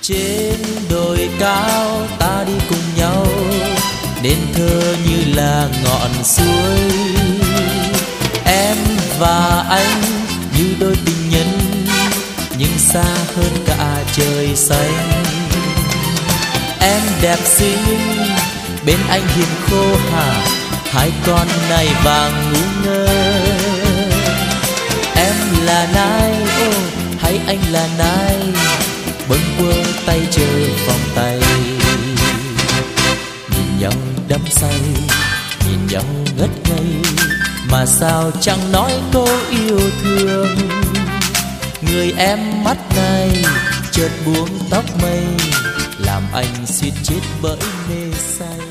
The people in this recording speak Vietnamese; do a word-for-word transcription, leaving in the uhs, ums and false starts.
Trên đồi cao ta đi cùng nhau, nên thơ như là ngọn suối. Em và anh như đôi tình nhân, nhưng xa hơn cả trời xanh. Em đẹp xinh, bên anh hiền khô hà, hai con nai vàng ngu ngơ. Em là nai, ô hay anh là nai, bâng quơ tay chờ vòng tay. Nhìn nhau đắm say, nhìn nhau ngất ngây, mà sao chẳng nói câu yêu thương. Người em mắt này chợt buông tóc mây, làm anh suýt chết bởi mê say.